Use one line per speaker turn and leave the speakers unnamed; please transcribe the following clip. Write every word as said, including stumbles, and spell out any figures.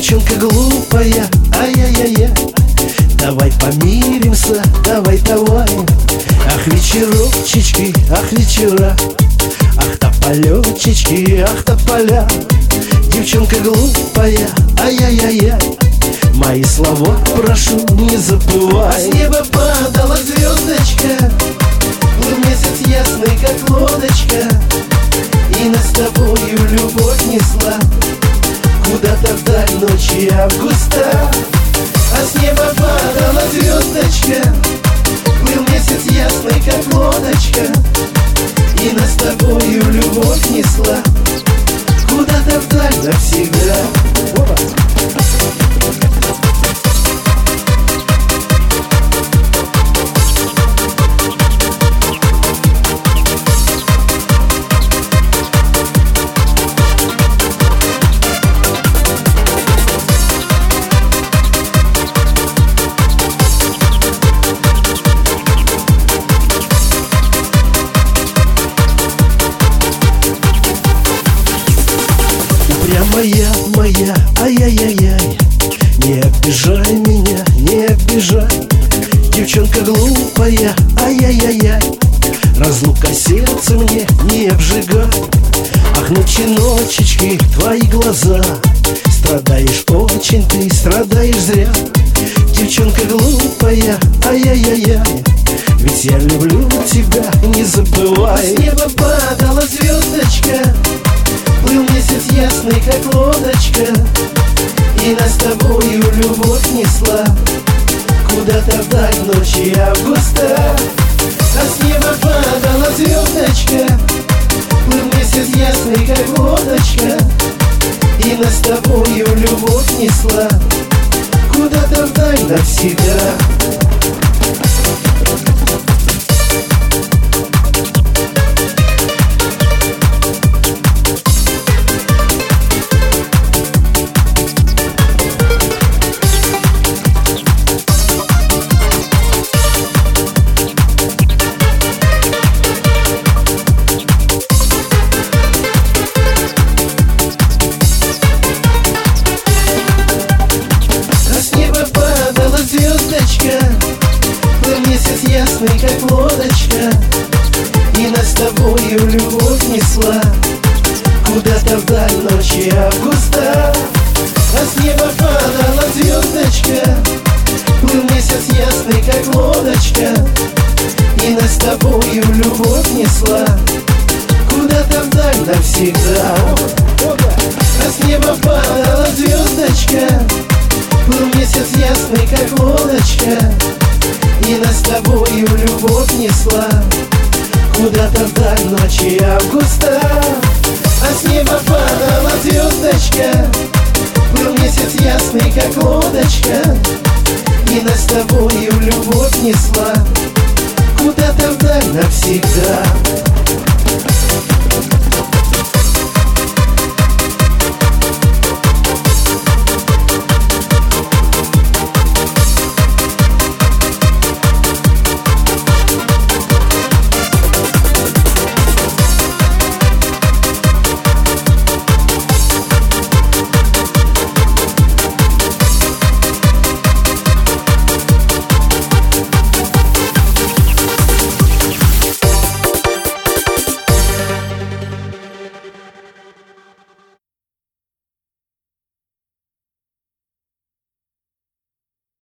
девчонка глупая, ай-яй-яй-яй. Давай помиримся, давай, давай. Ах, вечерочечки, ах, вечера, ах, тополечечки, ах, тополя. Девчонка глупая, ай-яй-яй-яй. Мои слова прошу, не забывай.
С неба падала звездочка, был месяц ясный, как лодочка, и нас с тобою любовь несла куда-то вдаль ночи августа. А с неба падала звездочка, был месяц ясный, как лодочка, и нас с тобою любовь несла куда-то вдаль навсегда. Опа!
Моя, моя, ай-яй-яй-яй. Не обижай меня, не обижай. Девчонка глупая, ай-яй-яй-яй. Разлука сердце мне не обжигай. Ах, ночи, ночечки, твои глаза. Страдаешь очень ты, страдаешь зря. Девчонка глупая, ай-яй-яй-яй. Ведь я люблю тебя, не забывай.
С неба падала звездочка, был месяц ясный, как лодочка, и нас с тобою любовь несла куда-то вдаль ночи августа. А с неба падала звездочка, был месяц ясный, как лодочка, и нас с тобою любовь несла куда-то вдаль навсегда. Был месяц ясный, как лодочка, и нас с тобою любовь несла куда-то вдаль ночи августа. А с неба падала звездочка, был месяц ясный, как лодочка, и нас с тобою любовь несла куда-то вдаль навсегда. А с неба падала звездочка, был месяц ясный, как лодочка, и нас с тобою любовь несла куда-то вдаль ночи августа. А с неба падала звездочка, был месяц ясный, как лодочка, и нас с тобою любовь несла куда-то вдаль навсегда.